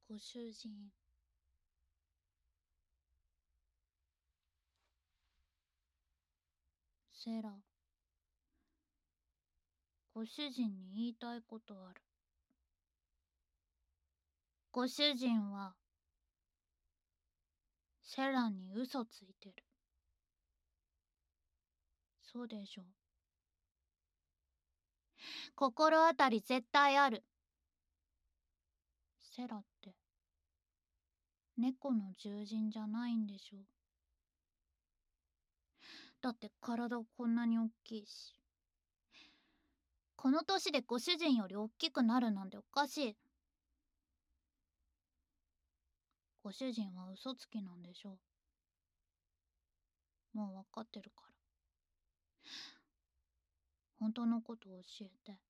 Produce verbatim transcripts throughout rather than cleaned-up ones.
ご主人。セラ、ご主人に言いたいことある。ご主人はセラに嘘ついてる。そうでしょ。心当たり絶対ある。セラって猫の獣人じゃないんでしょ。だって体こんなにおっきいし。この年でご主人よりおっきくなるなんておかしい。ご主人は嘘つきなんでしょ。もう分かってるから。本当のこと教えて。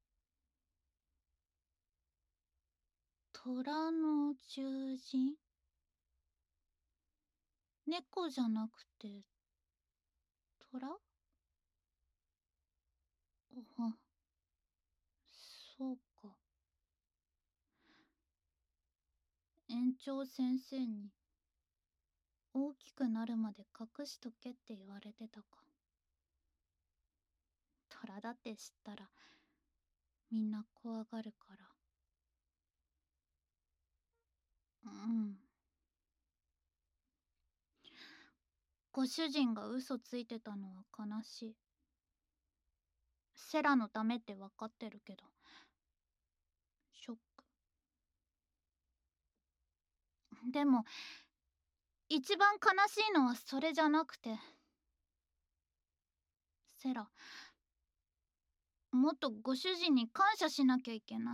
虎の獣人？猫じゃなくて虎？あ、そうか。園長先生に大きくなるまで隠しとけって言われてたか。虎だって知ったらみんな怖がるから。うん。ご主人が嘘ついてたのは悲しい。セラのためって分かってるけどショック。でも一番悲しいのはそれじゃなくて、セラ、もっとご主人に感謝しなきゃいけない。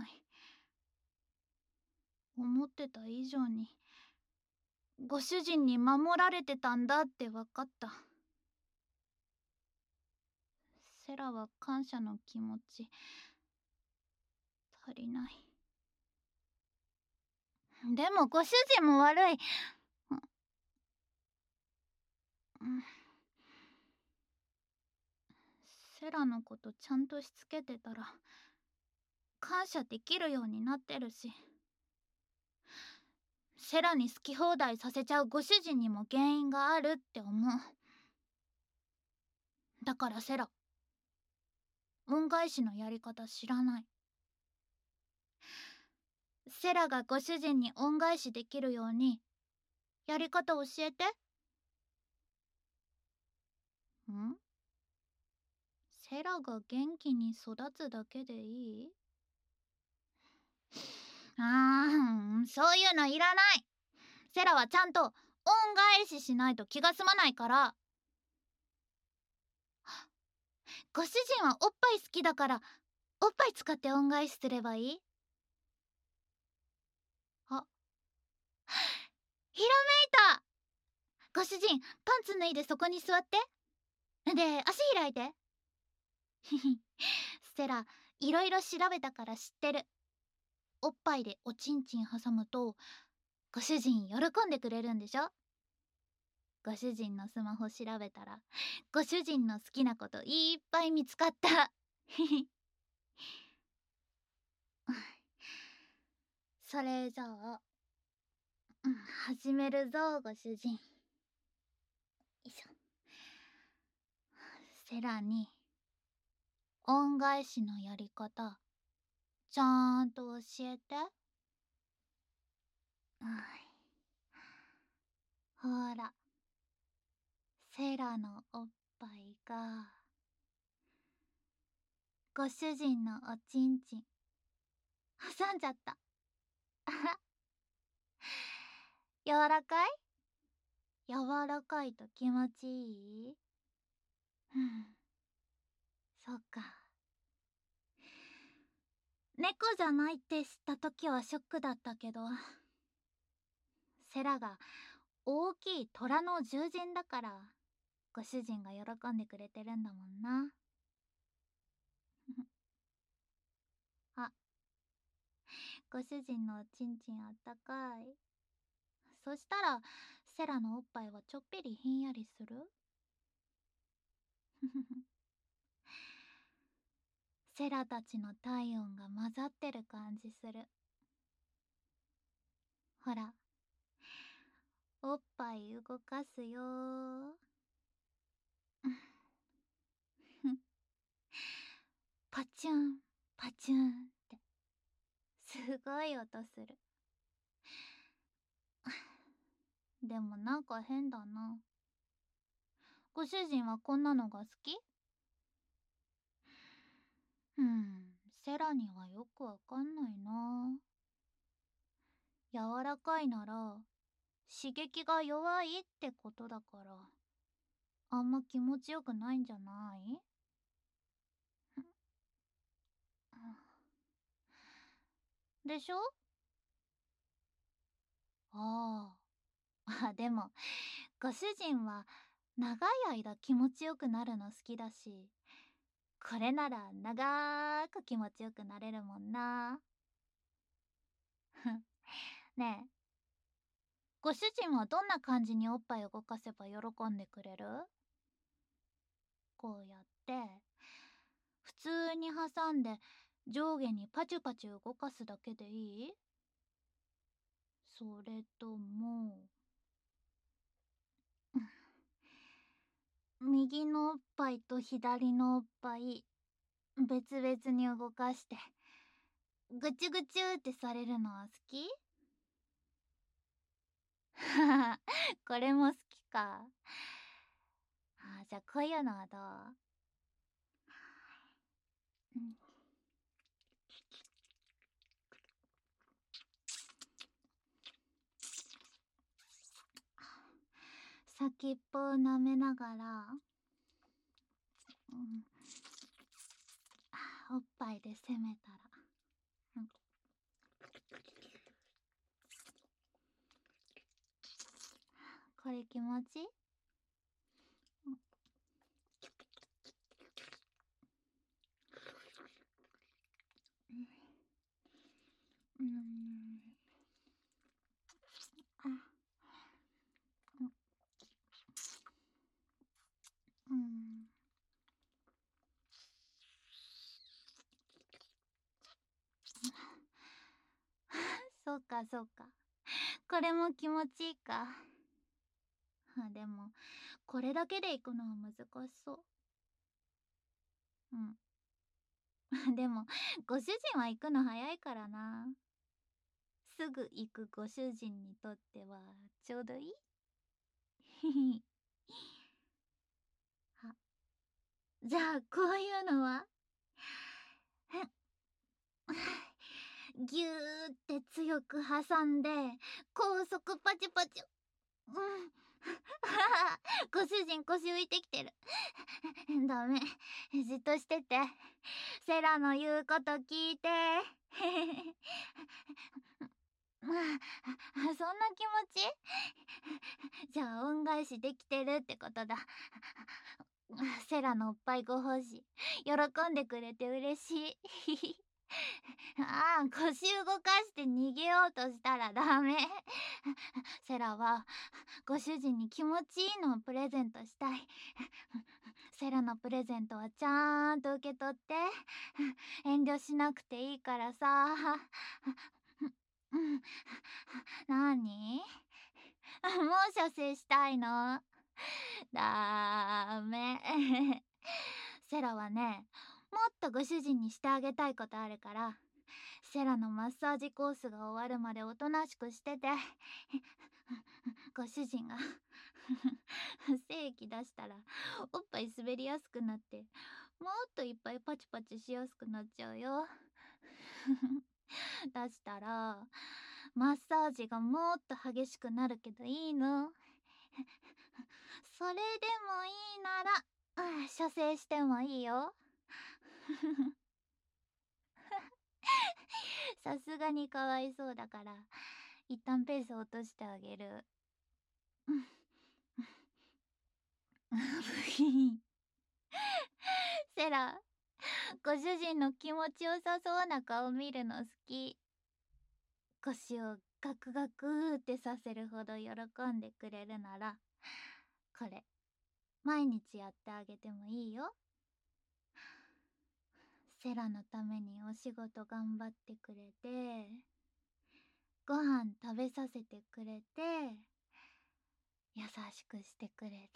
思ってた以上にご主人に守られてたんだって分かった。セラは感謝の気持ち足りない。でもご主人も悪い。うん、セラのことちゃんとしつけてたら感謝できるようになってるし、セラに好き放題させちゃうご主人にも原因があるって思う。だからセラ、恩返しのやり方知らない。セラがご主人に恩返しできるようにやり方教えて。ん？セラが元気に育つだけでいい？あー、そういうのいらない。セラはちゃんと恩返ししないと気が済まないから。ご主人はおっぱい好きだからおっぱい使って恩返しすればいい？あ、ひらめいた。ご主人、パンツ脱いでそこに座って。で、足開いて。ひひ、セラ、いろいろ調べたから知ってる。おっぱいでおちんちん挟むとご主人喜んでくれるんでしょ。ご主人のスマホ調べたらご主人の好きなこといっぱい見つかった。それじゃあ、うん、始めるぞご主人。よいしょ。セラに恩返しのやり方ちゃんと教えて。はい、ほら、セラのおっぱいがご主人のおちんちん挟んじゃった。柔らかい？柔らかいと気持ちいい？うん、そっか。猫じゃないって知った時はショックだったけど、セラが大きい虎の獣人だからご主人が喜んでくれてるんだもんな。あ、ご主人のおちんちんあったかい。そしたらセラのおっぱいはちょっぴりひんやりする？セラたちの体温が混ざってる感じする。 ほら、おっぱい動かすよー。パチュンパチュンってすごい音する。でもなんか変だな。ご主人はこんなのが好き？うん、セラにはよくわかんないな。柔らかいなら刺激が弱いってことだから、あんま気持ちよくないんじゃない？でしょ？ああ。あ、でもご主人は長い間気持ちよくなるの好きだし、これなら長く気持ちよくなれるもんな。ねえ、ご主人はどんな感じにおっぱいを動かせば喜んでくれる？こうやって普通に挟んで上下にパチュパチュ動かすだけでいい？それとも右のおっぱいと左のおっぱい別々に動かしてぐちゅぐちゅってされるのは好き？これも好きか。あ、じゃあこういうのはどう？うん、先っぽを舐めながら、うん、おっぱいで攻めたら、うん、これ気持ちいい？うん、うん、あ、うん、そうかそうか。これも気持ちいいか。あ、でもこれだけで行くのは難しそう。うん。でもご主人は行くの早いからな。すぐ行くご主人にとってはちょうどいい。ひひ。あ、じゃあこういうのは？ぎゅーって強く挟んで高速パチパチ。うん。ご主人腰浮いてきてる。ダメ、じっとしてて。セラの言うこと聞いて。そんな気持ち？じゃあ恩返しできてるってことだ。セラのおっぱいご奉仕喜んでくれて嬉しい。ああ、腰動かして逃げようとしたらダメ。セラはご主人に気持ちいいのをプレゼントしたい。セラのプレゼントはちゃんと受け取って。遠慮しなくていいからさ。なに？もう射精したいの？ダメ。セラはね、もっとご主人にしてあげたいことあるから、セラのマッサージコースが終わるまでおとなしくしてて。ご主人が精液出したらおっぱい滑りやすくなって、もっといっぱいパチパチしやすくなっちゃうよ。出したらマッサージがもっと激しくなるけどいいの？それでもいいなら、うん、射精してもいいよ。さすがにかわいそうだから一旦ペース落としてあげる。セラ、ご主人の気持ちよさそうな顔見るの好き。腰をガクガクってさせるほど喜んでくれるなら、これ毎日やってあげてもいいよ。セラのためにお仕事頑張ってくれて、 ご飯食べさせてくれて、優しくしてくれて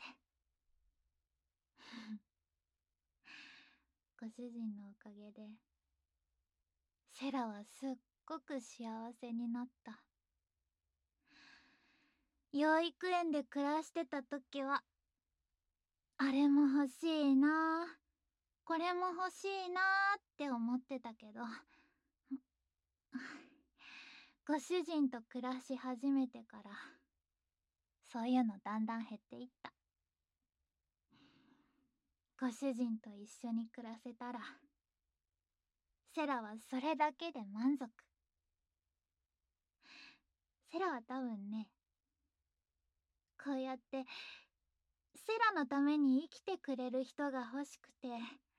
ご主人のおかげでセラはすっごく幸せになった。養育園で暮らしてた時はあれも欲しいな、これも欲しいなって思ってたけどご主人と暮らし始めてからそういうのだんだん減っていった。ご主人と一緒に暮らせたらセラはそれだけで満足。セラは多分ね、こうやってセラのために生きてくれる人が欲しくて、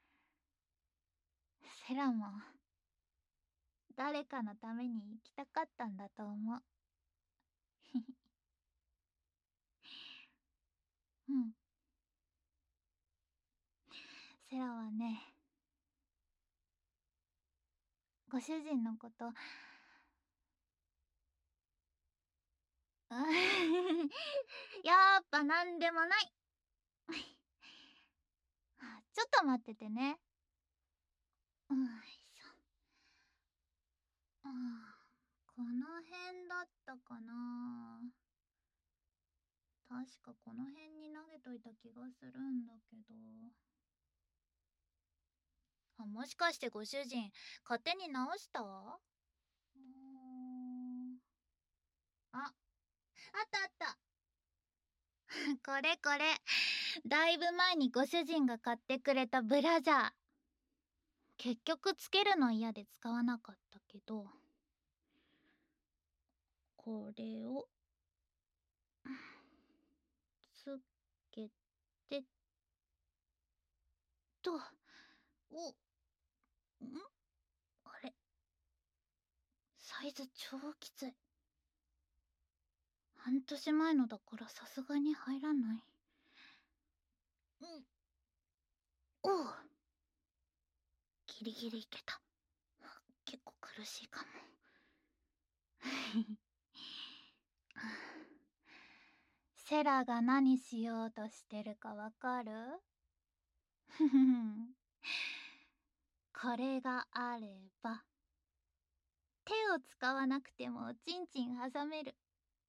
セラも誰かのために生きたかったんだと思ううん。セラはね、ご主人のことやっぱなんでもないちょっと待っててね。よいしょ。あー、この辺だったかな。確かこの辺に投げといた気がするんだけど。あ、もしかしてご主人勝手に直した？うーん。あ、あったあったこれこれ、だいぶ前にご主人が買ってくれたブラジャー。結局つけるの嫌で使わなかったけど、これをつけてと、お、んあれ、サイズ超きつい。半年前のだからさすがに入らない。うん、おう、ギリギリいけた。結構苦しいかもセラが何しようとしてるかわかる？ふふんこれがあれば手を使わなくてもチンチン挟める。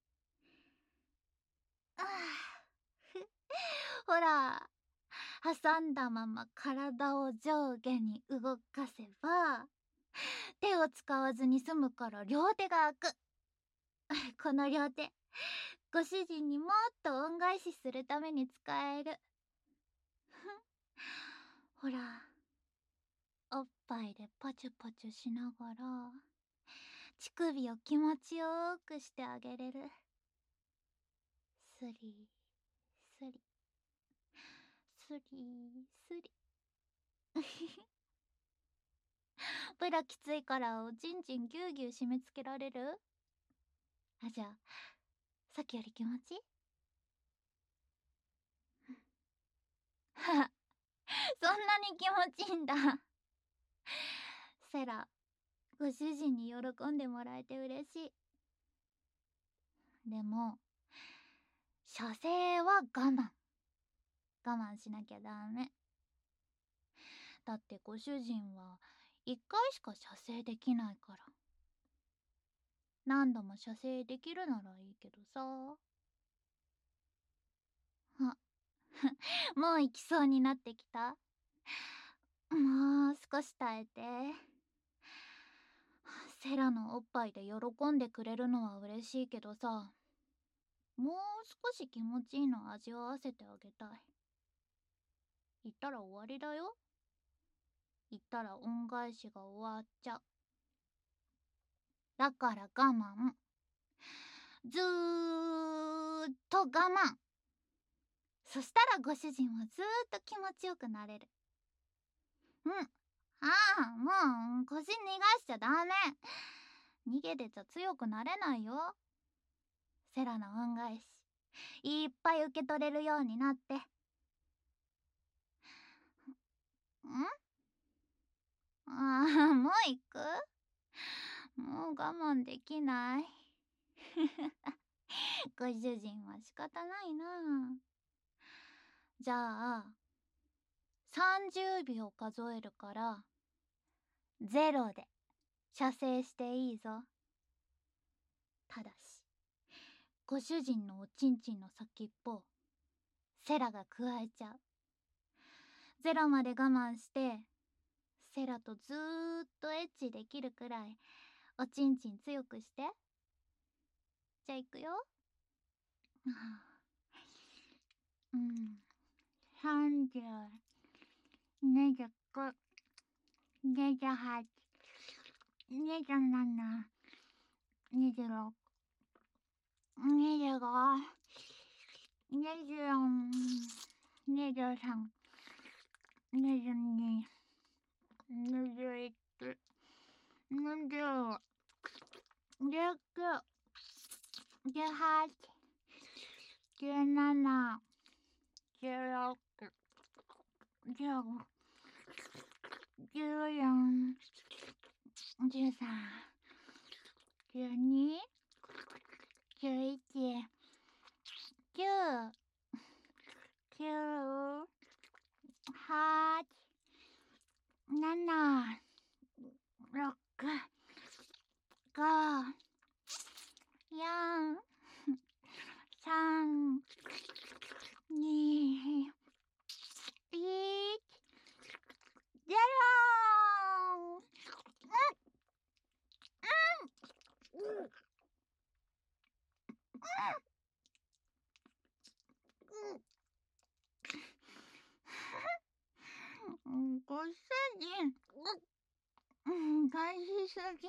ああほら、挟んだまま体を上下に動かせば手を使わずに済むから両手が空く。この両手、ご主人にもっと恩返しするために使える。ほら、おっぱいでパチュパチュしながら乳首を気持ちよくしてあげれる。スリスリスリスリブラきついからおちんちんぎゅうぎゅう締め付けられる？あ、じゃあさっきより気持ちいい？はそんなに気持ちいいんだセラ、ご主人に喜んでもらえて嬉しい。でも射精は我慢我慢しなきゃダメ。だってご主人はいっかいしか射精できないから。何度も射精できるならいいけどさ。あもう行きそうになってきた？もう少し耐えて。セラのおっぱいで喜んでくれるのは嬉しいけどさ、もう少し気持ちいいの味わわせてあげたい。言ったら終わりだよ。言ったら恩返しが終わっちゃう。だから我慢。ずーっと我慢。そしたらご主人はずーっと気持ちよくなれる。うん。ああ、もう腰逃がしちゃダメ。逃げてちゃ強くなれないよ。セラの恩返しいっぱい受け取れるようになって。ん？ああ、もう行く？もう我慢できない。 ご主人は仕方ないな。じゃあさんじゅうびょう数えるからゼロで射精していいぞ。ただしご主人のおちんちんの先っぽセラが加えちゃう。ゼロまで我慢してセラとずーっとエッチできるくらいおちんちん強くして。じゃあいくよ。うんさんじゅうにじゅうごにじゅうはちにじゅうななにじゅうろくにじゅうごにじゅうよんにじゅうさんにじゅうににじゅういちにじゅうじゅうきゅうじゅうはちじゅうななじゅうろくじゅうごじゅうよんじゅうさんじゅうにじゅういちじゅうきゅうはちななろくごよんさんにいちゼロ。ご主人、返しすぎ。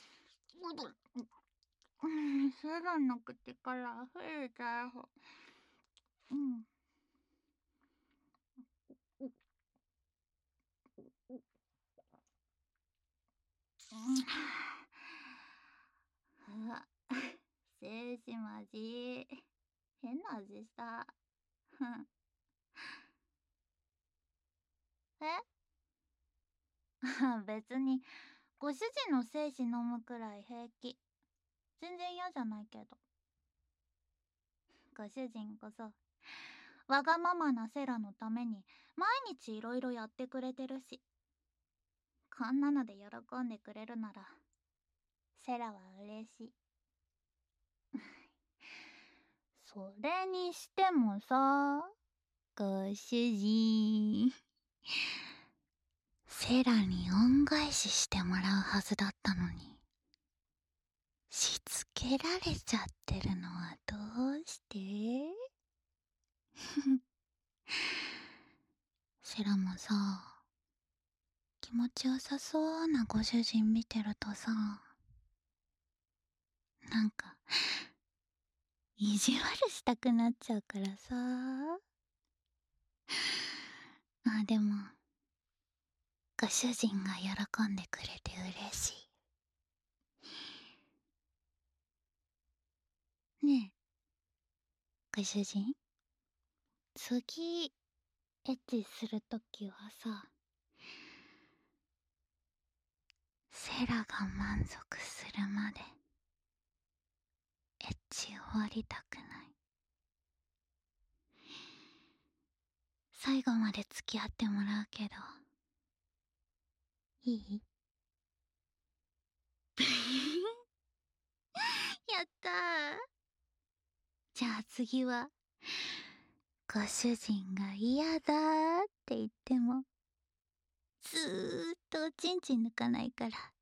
セラの口から溢れちゃう。うんうわ、精子マジ変な味した。え別にご主人の精子飲むくらい平気。全然嫌じゃないけど。ご主人こそわがままなセラのために毎日いろいろやってくれてるし、こんなので喜んでくれるならセラは嬉しい。それにしてもさ、ご主人セラに恩返ししてもらうはずだったのに、しつけられちゃってるのはどうしてセラもさ、気持ちよさそうなご主人見てるとさ、なんか意地悪したくなっちゃうからさ。あ、でもご主人が喜んでくれて嬉しい。ねえご主人、次エッチするときはさ、セラが満足するまでエッチ終わりたくない。最後まで付き合ってもらうけどいい？やったー。じゃあ次はご主人が嫌だーって言ってもずーっとおちんちん抜かないから